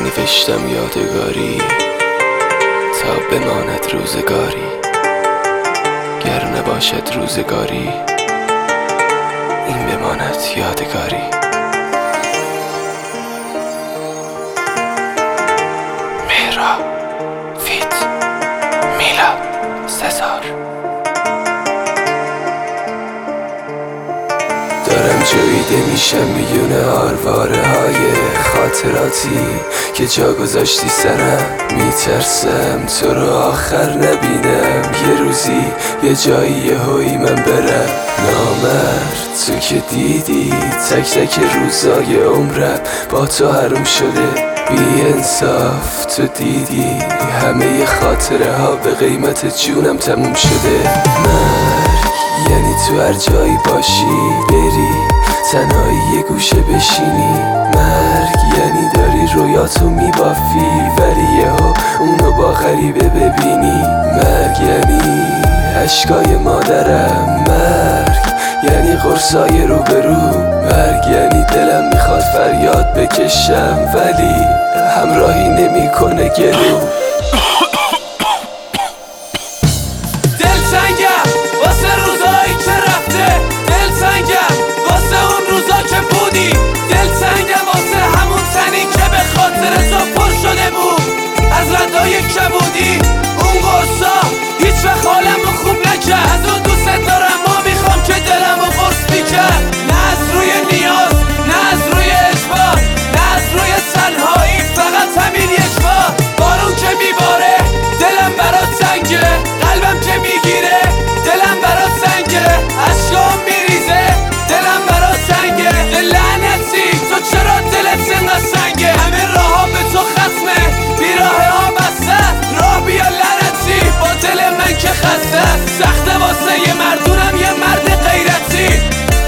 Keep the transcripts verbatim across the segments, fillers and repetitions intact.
نوشتم یادگاری تا بماند روزگاری، گر نباشد روزگاری این بماند یادگاری. مهرا فیت میلاد سزار. دارم جویده میشم میونه آرواره های خاطراتی که جا گذاشتی سرم. میترسم تو رو آخر نبینم، یه روزی یه جایی یه هایی من برم. نامرد تو که دیدی تک تک روزای عمرم با تو حروم شده. بی انصاف تو دیدی همه خاطره ها به قیمت جونم تموم شده. مرگ یعنی تو هر جایی باشی بری تنهایی یه گوشه بشینی. مرگ یعنی داری رویاتو میبافی ولی یهو اونو با غریبه ببینی. مرگ یعنی اشکای مادرم، مرگ یعنی قرصای روبرو. مرگ یعنی دلم میخواد فریاد بکشم ولی همراهی نمیکنه گلو. دل سنگم واسه روزایی که رفته، دل سنگم واسه اون روزا که بودی، دل سنگم واسه همون تنی که به خاطر تو پر شده بود از رندای کبودی. اون قرصا هیچ وقت حالمو خوب نکرد، از اون دوست دارم ما میخوام که دلمو قرص میکرد. نه از روی نیاز نه از روی اجبار، نه از روی تنهایی، فقط همین یک بار. بارون که میباره دلم برات سنگه، قلبم که میگیره دلم برات سنگه، اشکام میریزه دلم برات سنگه. لعنتی تو چرا دلت انقدر سنگه؟ همه راه ها به تو ختمه، بیراه ها بسته، راه بیا لعنتی با دل من که خسته. سخته واسه یه مردونم یه مرد غیرتی.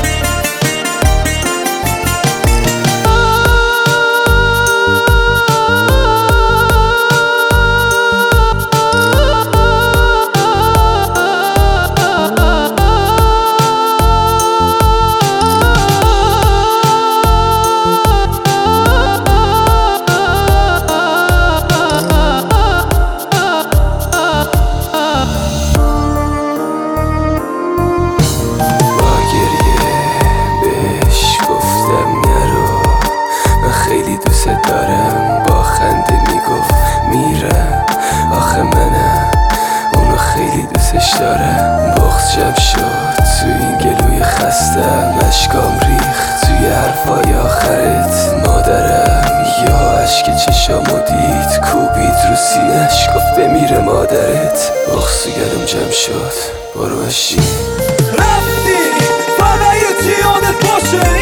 دارم با خنده میگفت میرم، آخه منم اونو خیلی دوستش دارم. بغض جمع شد تو این گلوی خستم، اشکام ریخت توی حرفای آخرت. مادرم یا عشق چشامو دید کوبید رو سینش گفت بمیره مادرت. بغض تو گلوم جمع شد برو اشی رفتی فقط یه جیانت باشه.